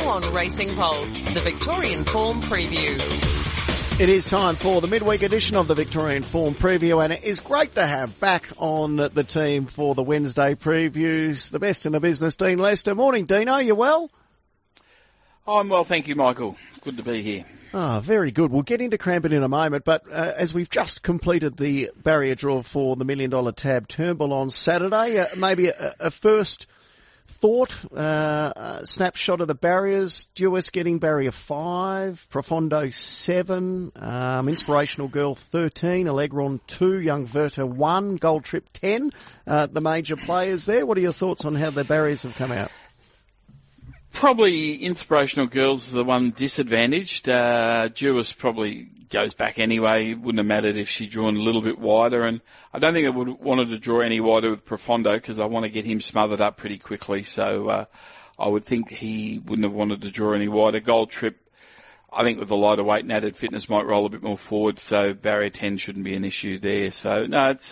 on Racing Pulse, the Victorian Form Preview. It is time for the midweek edition of the Victorian Form Preview, and it is great to have back on the team for the Wednesday previews the best in the business, Dean Lester. Morning, Dino. You well? I'm well, thank you, Michael. Good to be here. Ah, very good. We'll get into Cranbourne in a moment, but as we've just completed the barrier draw for the $1 million Tab Turnbull on Saturday, maybe a first thought, snapshot of the barriers. Duis getting barrier 5, Profondo 7, Inspirational Girl 13, Allegron 2, Young Verta 1, Gold Trip 10. The major players there. What are your thoughts on how the barriers have come out? Probably Inspirational Girl's the one disadvantaged. Duis probably goes back anyway. Wouldn't have mattered if she'd drawn a little bit wider, and I don't think I would have wanted to draw any wider with Profondo because I want to get him smothered up pretty quickly. So I would think he wouldn't have wanted to draw any wider. Gold Trip, I think with the lighter weight and added fitness might roll a bit more forward, so barrier 10 shouldn't be an issue there. So no, it's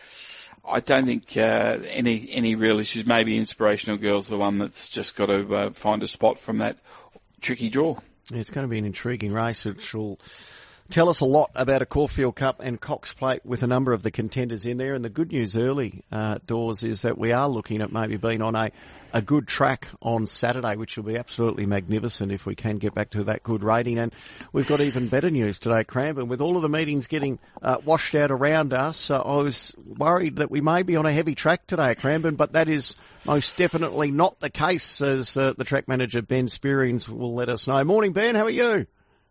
I don't think any real issues. Maybe Inspirational Girl's the one that's just got to find a spot from that tricky draw. Yeah, it's going to be an intriguing race, which will tell us a lot about a Caulfield Cup and Cox Plate with a number of the contenders in there. And the good news early doors is that we are looking at maybe being on a good track on Saturday, which will be absolutely magnificent if we can get back to that good rating. And we've got even better news today at Cranbourne. With all of the meetings getting washed out around us, I was worried that we may be on a heavy track today at Cranbourne, but that is most definitely not the case, as the track manager Ben Spearings will let us know. Morning, Ben. How are you?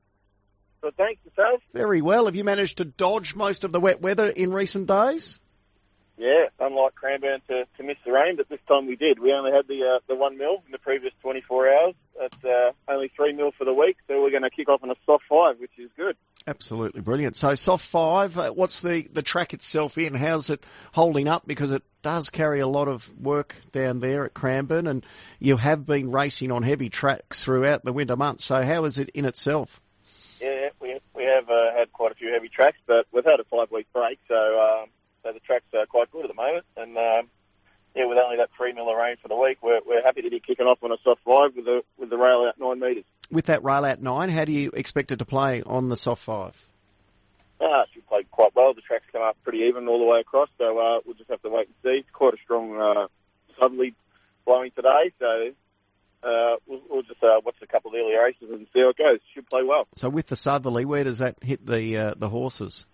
Good, thanks, yourself? Very well. Have you managed to dodge most of the wet weather in recent days? Yeah, unlike Cranbourne to miss the rain, but this time we did. We only had the 1 mil in the previous 24 hours. That's only 3 mil for the week, so we're going to kick off on a soft 5, which is good. Absolutely brilliant. So soft 5, what's the track itself in? How's it holding up? Because it does carry a lot of work down there at Cranbourne, and you have been racing on heavy tracks throughout the winter months. So how is it in itself? Yeah, we have had quite a few heavy tracks, but we've had a 5-week break, so the track's quite good at the moment. And with only that 3 mil of rain for the week, we're happy to be kicking off on a soft 5 with the rail out 9 metres. With that rail out 9, how do you expect it to play on the soft 5? It should play quite well. The track's come up pretty even all the way across, so we'll just have to wait and see. It's quite a strong southerly blowing today, so we'll just watch a couple of early races and see how it goes. Should play well. So with the southerly, where does that hit the horses?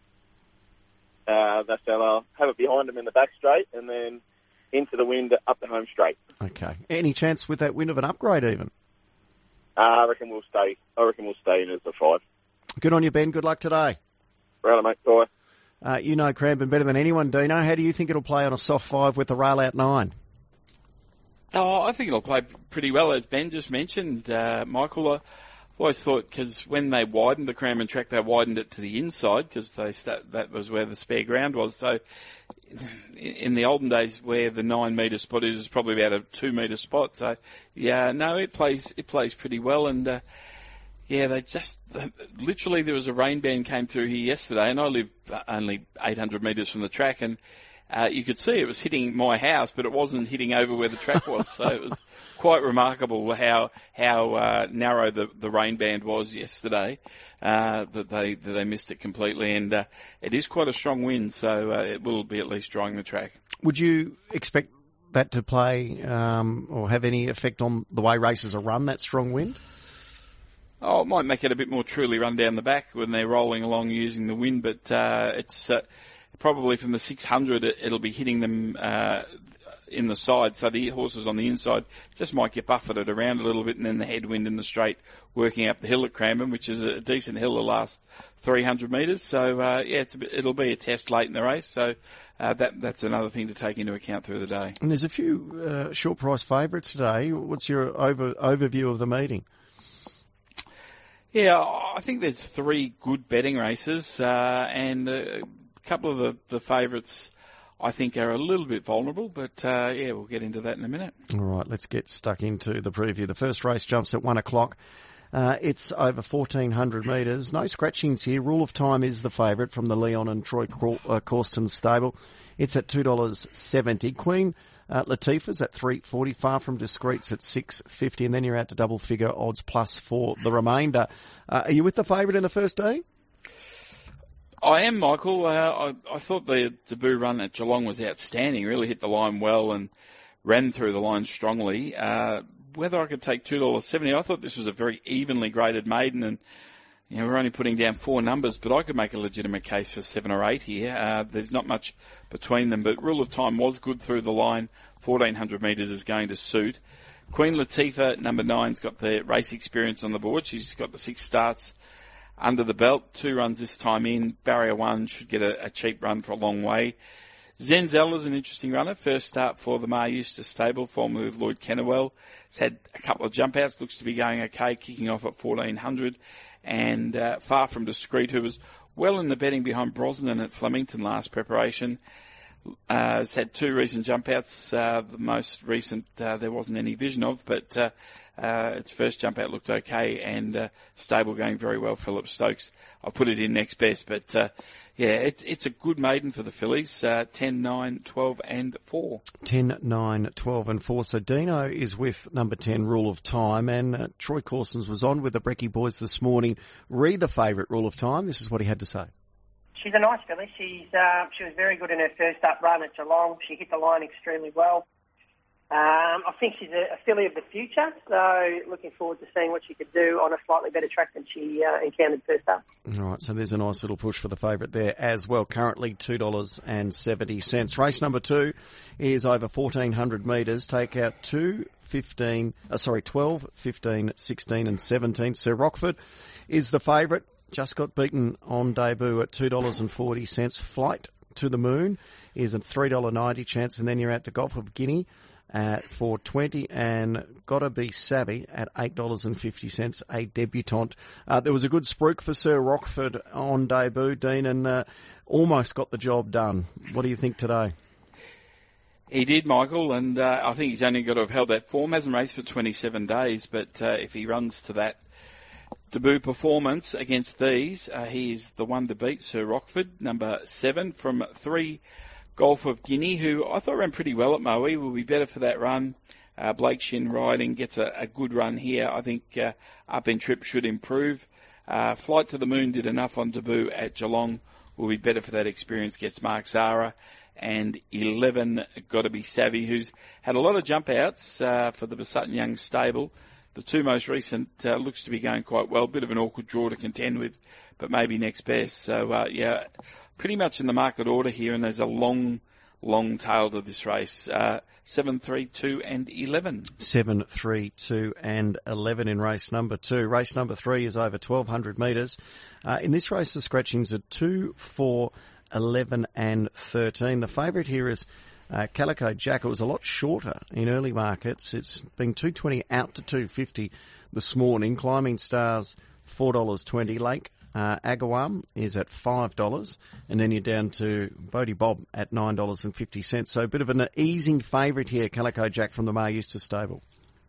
They'll have it behind them in the back straight and then into the wind up the home straight. Okay. Any chance with that wind of an upgrade even? I reckon we'll stay in as a 5. Good on you, Ben. Good luck today. Right, mate. Bye. You know Cranbourne better than anyone, Dino. How do you think it'll play on a soft 5 with the rail out 9? Oh, I think it'll play pretty well, as Ben just mentioned, Michael. I've always thought, because when they widened the Cranbourne track, they widened it to the inside because that was where the spare ground was. So in the olden days, where the 9 metre spot is probably about a 2 metre spot. So yeah, no, it plays pretty well. And they just literally there was a rain band came through here yesterday, and I live only 800 metres from the track, and you could see it was hitting my house, but it wasn't hitting over where the track was. So it was quite remarkable how narrow the rain band was yesterday, that they missed it completely. And it is quite a strong wind, so it will be at least drying the track. Would you expect that to play or have any effect on the way races are run, that strong wind? Oh, it might make it a bit more truly run down the back when they're rolling along using the wind, but it's probably from the 600, it'll be hitting them in the side. So the horses on the inside just might get buffeted around a little bit, and then the headwind in the straight working up the hill at Cranbourne, which is a decent hill the last 300 metres. So, it'll be a test late in the race. So that's another thing to take into account through the day. And there's a few short price favourites today. What's your overview of the meeting? Yeah, I think there's 3 good betting races, and a couple of the favourites I think are a little bit vulnerable, but we'll get into that in a minute. All right, let's get stuck into the preview. The first race jumps at 1 o'clock. It's over 1,400 metres. No scratchings here. Rule of Time is the favourite from the Leon and Troy Corston stable. It's at $2.70. Queen Latifa's at 3.40, Far From Discreet's at 6.50, and then you're out to double figure odds plus for the remainder. Are you with the favourite in the first day? I am, Michael. I thought the debut run at Geelong was outstanding. Really hit the line well and ran through the line strongly. Whether I could take $2.70, I thought this was a very evenly graded maiden, and we're only putting down 4 numbers, but I could make a legitimate case for 7 or 8 here. There's not much between them, but Rule of Time was good through the line. 1,400 metres is going to suit. Queen Latifah, number 9's got the race experience on the board. She's got the 6 starts under the belt, 2 runs this time in. Barrier 1 should get a cheap run for a long way. Zenzel's an interesting runner. First start for the Mar Eustace stable, formerly with Lloyd Kennewell. It's had a couple of jump outs, looks to be going okay, kicking off at 1,400. And Far From Discreet, who was well in the betting behind Brosnan at Flemington last preparation. It's had 2 recent jump outs. The most recent there wasn't any vision of, but its first jump out looked okay, and stable going very well, Philip Stokes. I'll put it in next best, but it's a good maiden for the fillies. 10, 9, 12 and 4. 10, 9, 12 and 4. So Dino is with number 10, Rule of Time, and Troy Corsons was on with the Brecky boys this morning. Read the favourite, Rule of Time. This is what he had to say. She's a nice filly. She was very good in her first up run at Geelong. She hit the line extremely well. I think she's a filly of the future, so looking forward to seeing what she could do on a slightly better track than she encountered first up. All right, so there's a nice little push for the favourite there as well. Currently $2.70. Race number 2 is over 1,400 metres. Take out 12, 15, 16 and 17. Sir Rockford is the favourite. Just got beaten on debut at $2.40. Flight to the Moon is a $3.90 chance, and then you're out to Gulf of Guinea at $4.20, and Gotta Be Savvy at $8.50, a debutante. There was a good spruik for Sir Rockford on debut, Dean, and almost got the job done. What do you think today? He did, Michael, and I think he's only got to have held that form. Hasn't raced for 27 days, but if he runs to that debut performance against these, he is the one to beat. Sir Rockford, number 7 from 3, Gulf of Guinea, who I thought ran pretty well at Moe, will be better for that run. Blake Shin riding gets a good run here. I think up in trip should improve. Flight to the Moon did enough on debut at Geelong, will be better for that experience, gets Mark Zara. And 11, Gotta Be Savvy, who's had a lot of jump outs for the Besutton Young stable. The 2 most recent looks to be going quite well. Bit of an awkward draw to contend with, but maybe next best. So, pretty much in the market order here, and there's a long tail to this race. 7, 3, 2 and 11. 7, 3, 2 and 11 in race number 2. Race number 3 is over 1,200 metres. In this race, the scratchings are 2, 4, 11 and 13. The favourite here is Calico Jack. It was a lot shorter in early markets. It's been $2.20 out to $2.50 this morning. Climbing Stars, $4.20. Lake Agawam is at $5, and then you're down to Bodie Bob at $9.50. So a bit of an easing favourite here, Calico Jack from the Mar Eustace stable.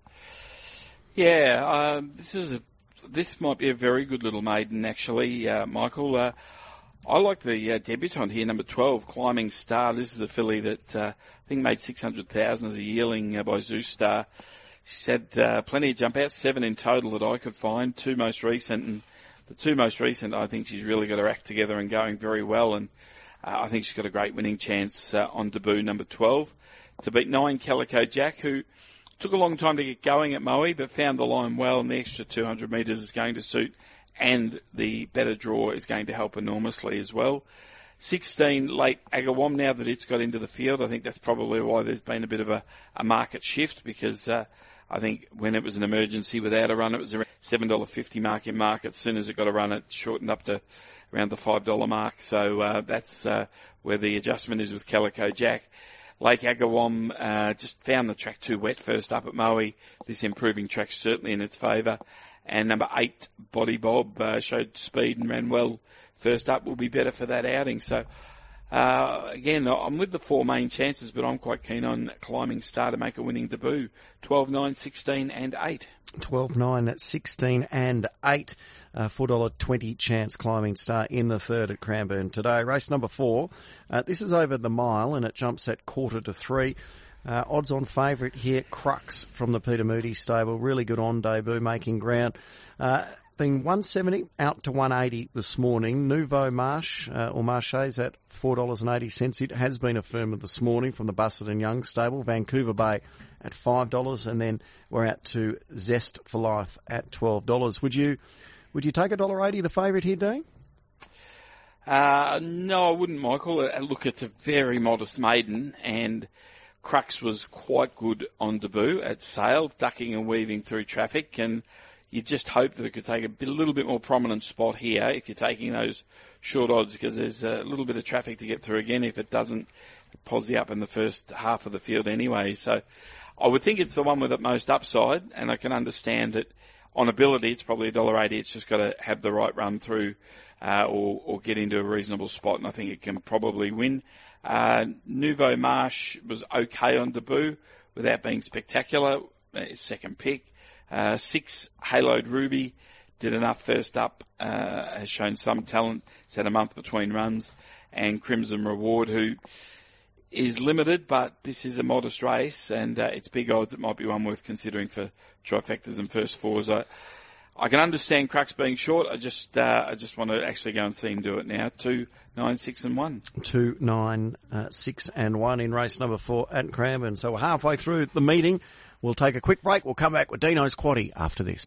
Yeah, this might be a very good little maiden, actually, Michael. I like the debutante here, number 12, Climbing Star. This is a filly that I think made $600,000 as a yearling by Zeus Star. She's had plenty of jump outs, 7 in total that I could find, 2 most recent. And the 2 most recent, I think she's really got her act together and going very well. And I think she's got a great winning chance on debut, number 12. To beat 9, Calico Jack, who took a long time to get going at Moe, but found the line well, and the extra 200 metres is going to suit. And the better draw is going to help enormously as well. 16, Late Agawam, now that it's got into the field, I think that's probably why there's been a bit of a market shift, because I think when it was an emergency without a run, it was around $7.50 mark in market. As soon as it got a run, it shortened up to around the $5 mark. So that's where the adjustment is with Calico Jack. Lake Agawam just found the track too wet first up at Moe. This improving track certainly in its favour. And number 8, Bodie Bob, showed speed and ran well first up, will be better for that outing. So, again, I'm with the 4 main chances, but I'm quite keen on Climbing Star to make a winning debut. 12, 9, 16 and 8. 12, 9, 16 and 8. $4.20 chance Climbing Star in the third at Cranbourne today. Race number 4. This is over the mile, and it jumps at 2:45. Odds on favourite here, Crux from the Peter Moody stable. Really good on debut, making ground. Been 170 out to 180 this morning. Nouveau Marche, or Marche's at $4.80. It has been affirmed this morning from the Bussard and Young stable. Vancouver Bay at $5, and then we're out to Zest for Life at $12. Would you take $1.80 the favourite here, Dean? No, I wouldn't, Michael. Look, it's a very modest maiden, and Crux was quite good on debut at Sale, ducking and weaving through traffic, and you just hope that it could take a little bit more prominent spot here if you're taking those short odds, because there's a little bit of traffic to get through again. If it doesn't, posse up in the first half of the field anyway. So I would think it's the one with the most upside, and I can understand that on ability it's probably $1.80. It's just got to have the right run through or get into a reasonable spot, and I think it can probably win. Nouveau Marche was okay on debut without being spectacular. Second pick. 6, Haloed Ruby, did enough first up, has shown some talent. It's had a month between runs. And Crimson Reward, who is limited, but this is a modest race, and it's big odds. It might be one worth considering for trifectas and first fours. I can understand Crux being short. I just want to actually go and see him do it now. 2, 9, 6 and 1. 2, 9, 6 and 1 in race number 4 at Cranbourne. So we're halfway through the meeting. We'll take a quick break. We'll come back with Dino's Quaddie after this.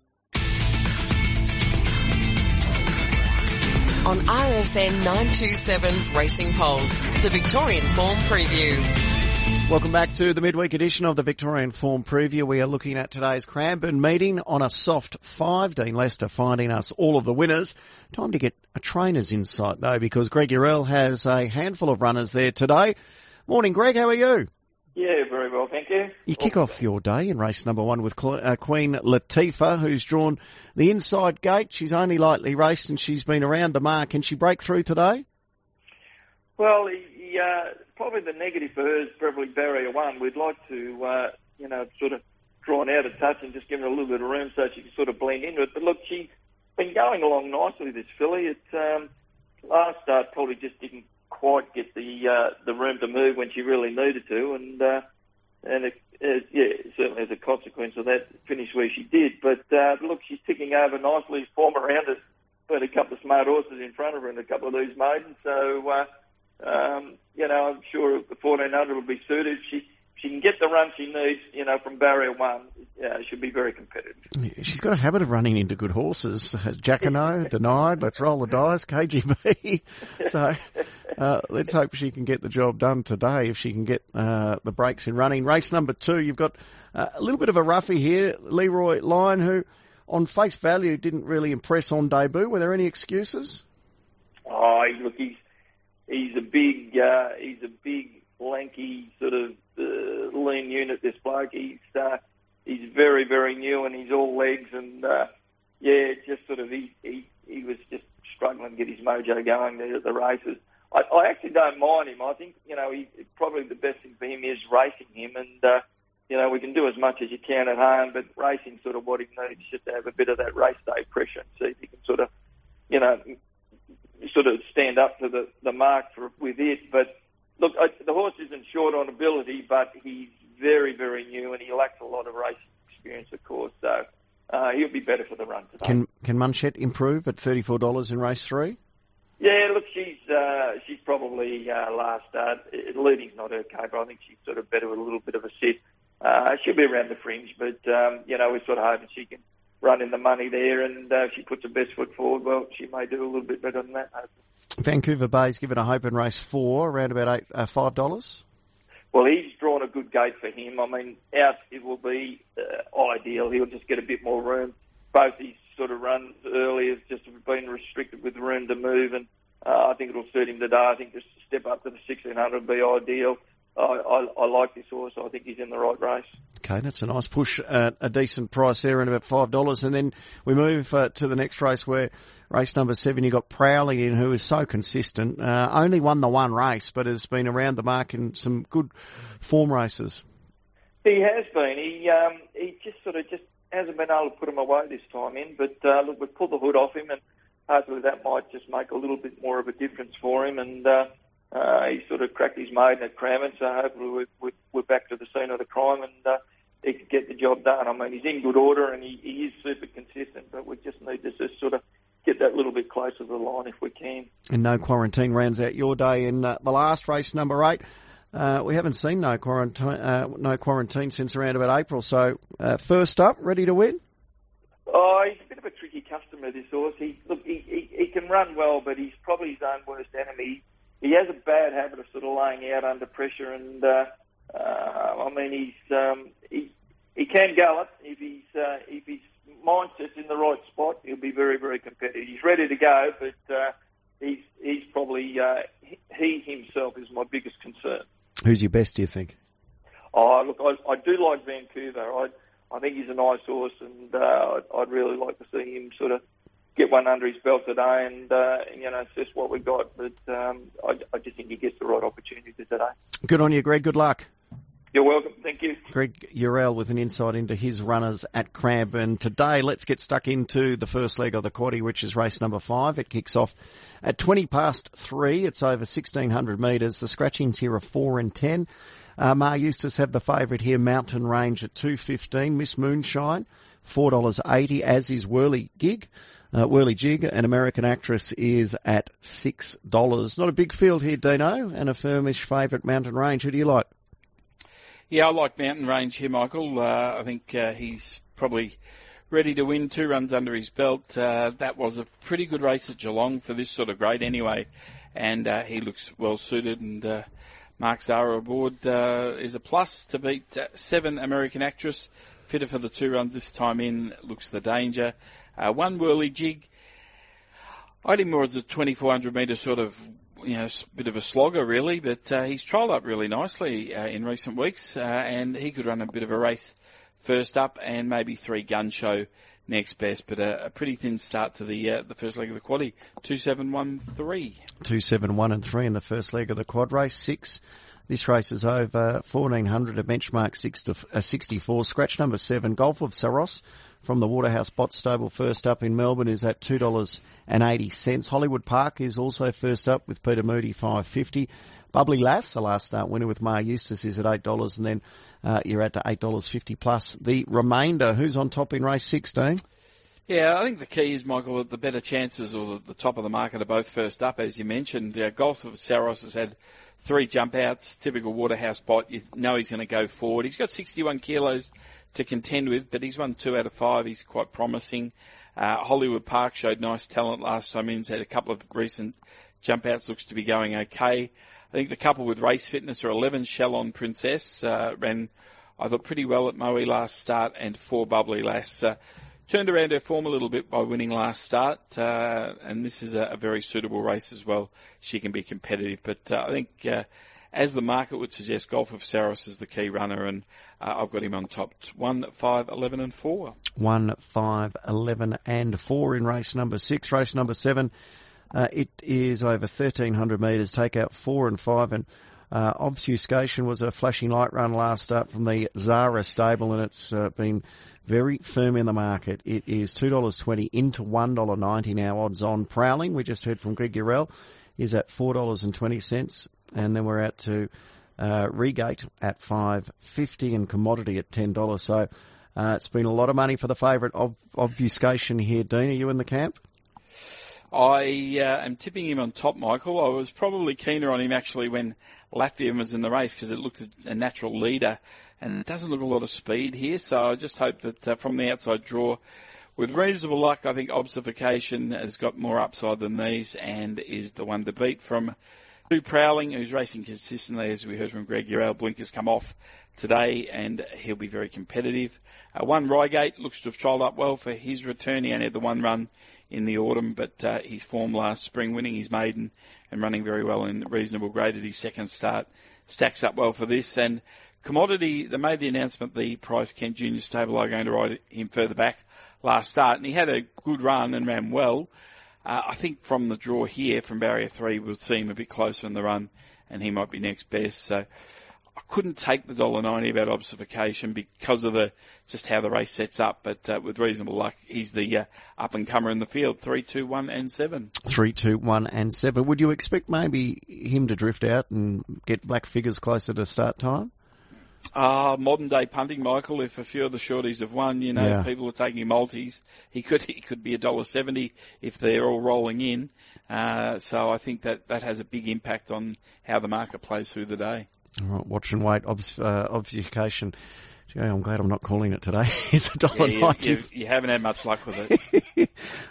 On RSN 927's Racing Pulse, the Victorian Form Preview. Welcome back to the midweek edition of the Victorian Form Preview. We are looking at today's Cranbourne meeting on a soft 5. Dean Lester finding us all of the winners. Time to get a trainer's insight though, because Greg Urell has a handful of runners there today. Morning, Greg. How are you? Yeah, very well, thank you. You kick off your day in race number 1 with Queen Latifah, who's drawn the inside gate. She's only lightly raced and she's been around the mark. Can she break through today? Well, probably the negative for her is probably barrier 1. We'd like to, sort of drawn out a touch and just give her a little bit of room so she can sort of blend into it. But look, she's been going along nicely, this filly. Last start probably just didn't quite get the room to move when she really needed to, and certainly as a consequence of that, finish where she did. But look, she's ticking over nicely. Form around us, but a couple of smart horses in front of her and a couple of these maidens. So I'm sure the 1400 will be suited. She can get the run she needs, from barrier 1. She'll be very competitive. She's got a habit of running into good horses. Jacquinot, Denied, Let's Roll the Dice, KGB. So let's hope she can get the job done today if she can get the breaks in running. Race number 2, you've got a little bit of a roughie here, Leroy Lyon, who on face value didn't really impress on debut. Were there any excuses? Oh, look, he's a big, lanky sort of lean unit. This bloke, he's very, very new, and he's all legs, and just sort of he was just struggling to get his mojo going there at the races. I actually don't mind him. I think probably the best thing for him is racing him, and we can do as much as you can at home, but racing sort of what he needs, just to have a bit of that race day pressure and see if he can sort of stand up to the mark with it. But look, the horse isn't short on ability, but he's very, very new, and he lacks a lot of racing experience, of course. So he'll be better for the run today. Can Munchette improve at $34 in race 3? Yeah, look, she's probably last start. Leading's not her caper. I think she's sort of better with a little bit of a sit. She'll be around the fringe, but we're sort of hoping she can run in the money there, and if she puts her best foot forward, well, she may do a little bit better than that, hopefully. Vancouver Bay's given a hope in race 4, around about $5. Well, he's drawn a good gate for him. I mean, out it will be ideal. He'll just get a bit more room. Both his sort of runs early have just been restricted with room to move, and I think it'll suit him today. I think just to step up to the 1600 would be ideal. I like this horse. I think he's in the right race. Okay, that's a nice push at a decent price there, and about $5. And then we move to the next race, where race number 7, you got Prowley in, who is so consistent. Only won the one race, but has been around the mark in some good form races. He has been. He just hasn't been able to put him away this time in. But look, we've pulled the hood off him, and hopefully that might just make a little bit more of a difference for him. And he sort of cracked his maiden at Cranbourne, so hopefully we're it back to the scene of the crime, and he could get the job done. I mean, he's in good order and he is super consistent, but we just need to just sort of get that little bit closer to the line if we can. And No Quarantine rounds out your day in the last race, number 8. We haven't seen No Quarantine since around about April. So first up, ready to win? Oh, he's a bit of a tricky customer, this horse. He can run well, but he's probably his own worst enemy. He has a bad habit of sort of laying out under pressure, and I mean, he can gallop if his mindset's in the right spot. He'll be very, very competitive. He's ready to go, but he's probably he himself is my biggest concern. Who's your best, do you think? Oh, look, I do like Vancouver. I think he's a nice horse, and I'd really like to see him sort of get one under his belt today and assess what we got. But I just think he gets the right opportunity today. Good on you, Greg. Good luck. You're welcome. Thank you. Greg Urell with an insight into his runners at Cranbourne. Today, let's get stuck into the first leg of the quaddie, which is race number 5. It kicks off at 3:20. It's over 1,600 metres. The scratchings here are 4 and 10. Ma Eustace have the favourite here, Mountain Range at $2.15. Miss Moonshine, $4.80, as is Whirly Jig. An American Actress, is at $6. Not a big field here, Dino, and a firmish favourite, Mountain Range. Who do you like? Yeah, I like Mountain Range here, Michael. I think he's probably ready to win. 2 runs under his belt. That was a pretty good race at Geelong for this sort of grade anyway, and he looks well suited, and Mark Zahra aboard is a plus to beat 7 American Actress. Fitter for the 2 runs this time in, looks the danger. 1 Whirly Jig. I had him more as a 2,400 metre sort of, bit of a slogger really, but he's trialled up really nicely in recent weeks, and he could run a bit of a race first up and maybe 3 Gun Show next best, but a pretty thin start to the first leg of the quaddie. 2-7-1-3. 2-7-1-3 in the first leg of the quad race. 6. This race is over 1,400, a benchmark 64. Scratch number 7, Golf of Saros from the Waterhouse Bott Stable, first up in Melbourne, is at $2.80. Hollywood Park is also first up with Peter Moody, $5.50. Bubbly Lass, a last start winner with Ma Eustace, is at $8, and then you're at to $8.50 plus. The remainder, who's on top in race 16? Yeah, I think the key is, Michael, that the better chances or the top of the market are both first up, as you mentioned. Golf of Saros has had 3 jump outs, typical Waterhouse Bott. You know he's going to go forward. He's got 61 kilos to contend with, but he's won 2 out of 5. He's quite promising. Hollywood Park showed nice talent last time in. He's had a couple of recent jump outs, looks to be going okay. I think the couple with race fitness are 11 Shallon Princess, ran, I thought, pretty well at Moe last start, and 4 Bubbly Lass. Turned around her form a little bit by winning last start, and this is a very suitable race as well. She can be competitive, but I think as the market would suggest, Golf of Saros is the key runner, and I've got him on top. 1, 5, 11 and 4. 1, 5, 11 and 4 in race number 6. Race number 7, it is over 1,300 metres. Take out 4 and 5, and Obfuscation was a flashing light run last start from the Zahra stable, and it's been very firm in the market. It is $2.20 into $1.90 now, odds on. Prowling, we just heard from Greg Urell, is at $4.20, and then we're out to Regate at $5.50 and Commodity at $10. So it's been a lot of money for the favourite Obfuscation here. Dean, are you in the camp? I am tipping him on top, Michael. I was probably keener on him actually when Latvian was in the race because it looked a natural leader, and it doesn't look a lot of speed here. So I just hope that from the outside draw, with reasonable luck, I think Obfuscation has got more upside than these and is the one to beat. From Prowling, who's racing consistently, as we heard from Greg Urell. Blinkers come off today, and he'll be very competitive. 1 Reigate looks to have trialled up well for his return. He only had the 1 run in the autumn, but his form last spring, winning his maiden and running very well in reasonable grade at his second start, stacks up well for this. And Commodity, they made the announcement the Price Kent Junior stable are going to ride him further back last start, and he had a good run and ran well. I think from the draw here, from barrier 3, we'll see him a bit closer in the run, and he might be next best. So I couldn't take the $1.90 about Obfuscation because of just how the race sets up, but with reasonable luck, he's the up-and-comer in the field. 3, 2, 1 and 7. 3, 2, 1 and 7. Would you expect maybe him to drift out and get black figures closer to start time? Modern day punting, Michael. If a few of the shorties have won, people are taking multis. He could be $1.70 if they're all rolling in. So I think that has a big impact on how the market plays through the day. All right, watch and wait. Obfuscation. Gee, I'm glad I'm not calling it today. It's $1.90. You haven't had much luck with it.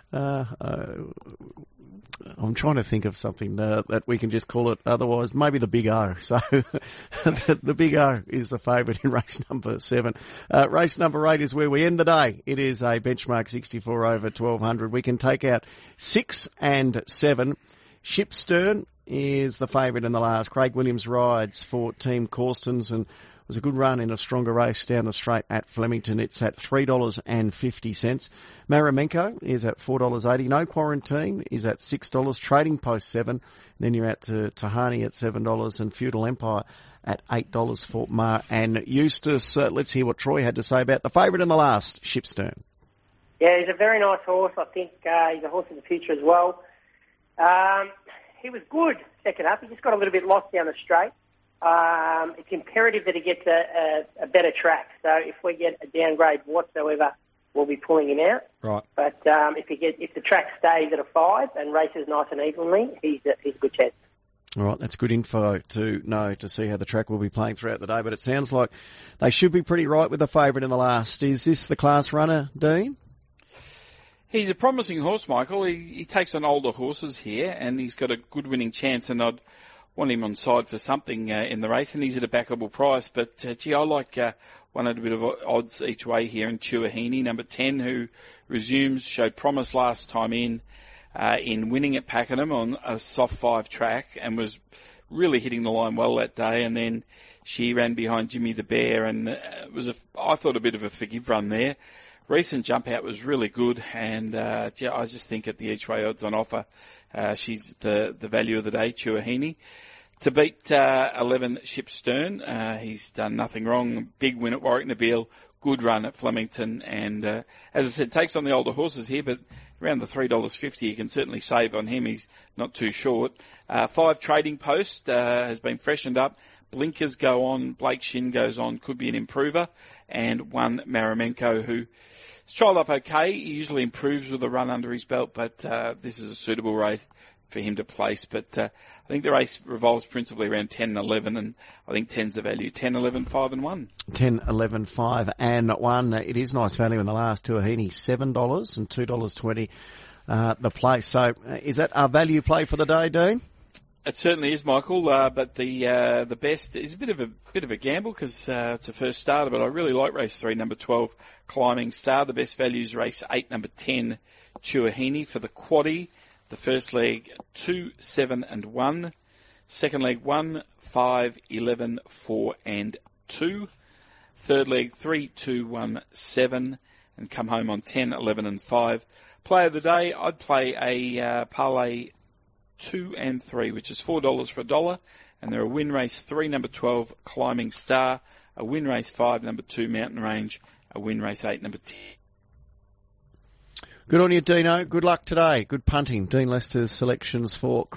I'm trying to think of something that we can just call it otherwise. Maybe the Big O. So the Big O is the favourite in race number 7. Race number 8 is where we end the day. It is a benchmark 64 over 1200. We can take out 6 and 7. Shipstern is the favourite in the last. Craig Williams rides for Team Corstens and was a good run in a stronger race down the straight at Flemington. It's at $3.50. Maramenko is at $4.80. No Quarantine is at $6. Trading Post 7. Then you're out to Tahani at $7 and Feudal Empire at $8 for Mar and Eustace. Let's hear what Troy had to say about the favourite in the last, Shipstern. Yeah, he's a very nice horse. I think he's a horse of the future as well. He was good second up. He just got a little bit lost down the straight. It's imperative that he gets a better track. So if we get a downgrade whatsoever, we'll be pulling him out. Right. But if the track stays at a 5 and races nice and evenly, he's a good chance. All right, that's good info to know, to see how the track will be playing throughout the day. But it sounds like they should be pretty right with the favourite in the last. Is this the class runner, Dean? He's a promising horse, Michael. He takes on older horses here, and he's got a good winning chance, and I'd want him on side for something in the race, and he's at a backable price. But, I like one at a bit of odds each way here in Tuahini, number 10, who resumes, showed promise last time in winning at Pakenham on a soft 5 track and was really hitting the line well that day. And then she ran behind Jimmy the Bear, and it was, I thought, a bit of a forgive run there. Recent jump out was really good, and I just think at the each way odds on offer, she's the value of the day, Tuahini. To beat 11 Shipstern, he's done nothing wrong. Big win at Warwick Nabil, good run at Flemington, and as I said, takes on the older horses here, but around the $3.50, you can certainly save on him. He's not too short. 5 Trading Post has been freshened up. Blinkers go on, Blake Shin goes on, could be an improver, and 1 Maramenko, who has trialled up okay. He usually improves with a run under his belt, but this is a suitable race for him to place. But I think the race revolves principally around 10 and 11, and I think 10's the value. 10, 11, 5 and 1. 10, 11, 5 and 1. It is nice value in the last. Tuahini, $7 and $2.20 the place. So is that our value play for the day, Dean? It certainly is, Michael. But the best is a bit of a gamble because it's a first starter. But I really like race 3, number 12, Climbing Star. The best value is race 8, number 10, Tuahini for the quaddie. The first leg 2, 7 and 1. Second leg 1, 5, 11, 4 and 2. Third leg 3, 2, 1, 7, and come home on 10, 11 and 5. Play of the day, I'd play a parlay 2 and 3, which is $4 for $1, and they're a win race 3, number 12, Climbing Star, a win race 5, number 2, Mountain Range, a win race 8, number 10. Good on you, Dino. Good luck today. Good punting. Dean Lester's selections for